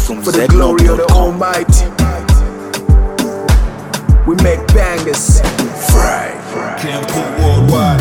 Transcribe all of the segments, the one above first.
from for the glory of the ZNote.com. Almighty. We make bangers. Fry. Can't put worldwide.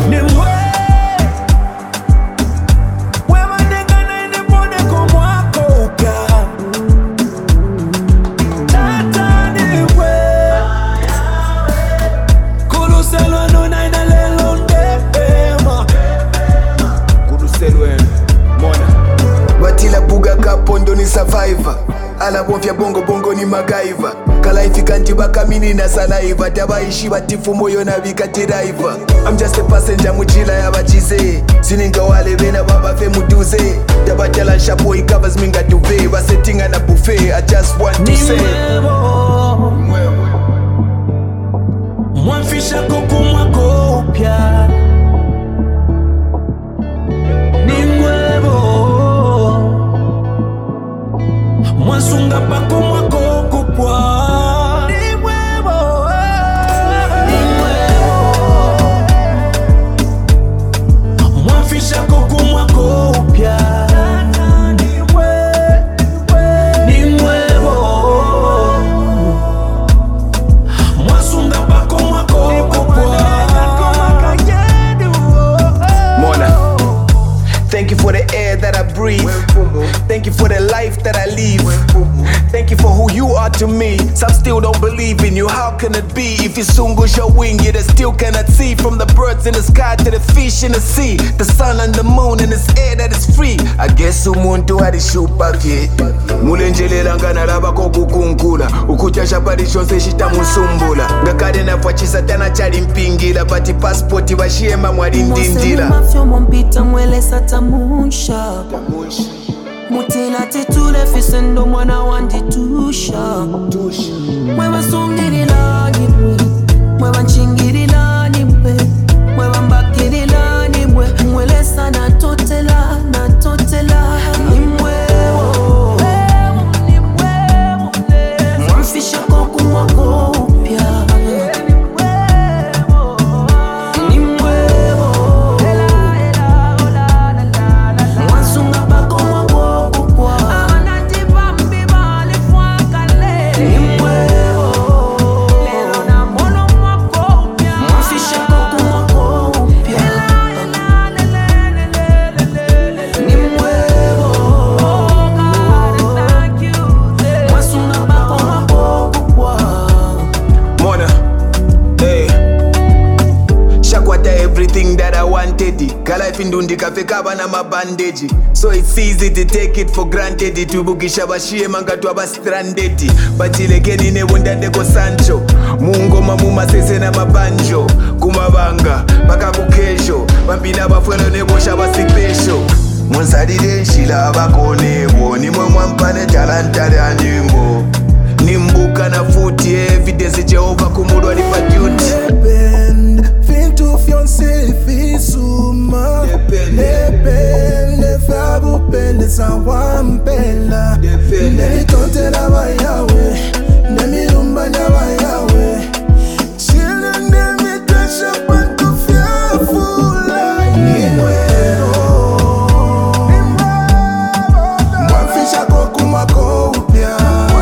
Batila buga kapondo ni survivor. Ala bonfya bongo bongo ni MacGyver. Kala ifika ntiba kamini na saliva. Tabaishi batifu moyo na bikatiraiva. I'm just a passenger mujila ya bachize. Sininga wale bena baba fe muduze. Tabatela shapo covers minga duve. Basetinga na buffet. I just want to say Mwafisha koko mwakopya ni nuevo. Mwasunga pako mwakokopwa ni nuevo. Ni nuevo. Mwafisha koko mwakopya ni nuevo. Mwasunga pako Mona, thank you for the air that I breathe. Thank you for the life that I live. Thank you for who you are to me. Some still don't believe in you. How can it be? If you soon goes your wing, you still cannot see. From the birds in the sky to the fish in the sea, the sun and the moon and this air that is free. I guess umuntu arishupake mulenjelela ngana laba kokukunkula ukutyasha parishonse shitamusumbula ngakade nafwachisa tana chali mpingila bati passport bashiema mwalindindila mafyo mompita mwele satamusha mutina titule fisendo mwana wanditusha mwewa sungirilani mwe mwewa nchingililani mwe mwewa mbakililani mwe mwele sana totela na totela ni mwewo mwamfisha koku mwakopya ni mwewo mwansunga bako mwakopwa ni mwewo mwamfisha koku mwakopya ni mwewo mwansunga bako mwakopwa. Mona, hey. Shakwata everything that I wanted. Kala ifindundi kafeka bana mabandage. So it's easy to take it for granted. Tubukisha bashie mangatu abastranded. Batilekeni ne wundande ko Sancho. Mungo mamuma sese na mabanjo. Kumabanga, baka kukejo. Bambina bafwelo ne bosha basipesho. Monsadide shila abakonebo. Nimwe mwampane talantale animbo. Nimbuka na futi evidence Jehovah kumudwa lipa duty. Depend, fintu fiancé fisuma. Depend, fabu pele sa wampela. Nemi tonte la bayawe, nemi rumba la bayawe. Children nemi tesha pantu fiafula. Nimwero, mwafisha koku mwakopya.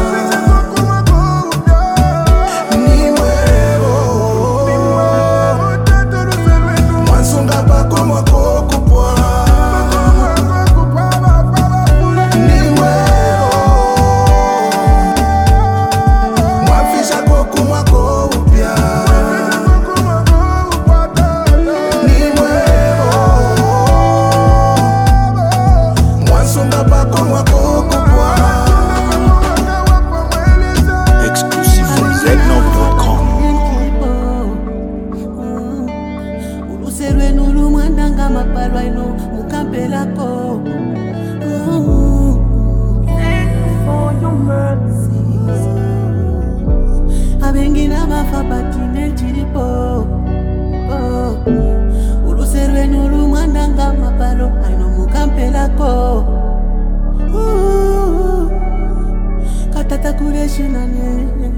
Exclusive from ZNote.com. Uluserwe nulu mwandanga mapalwa ino mukampelako. For your mercies abengina bafa batine chilipo. Uluserwe nulu mwandanga mapalwa ino mukampelako. Katata kule shinane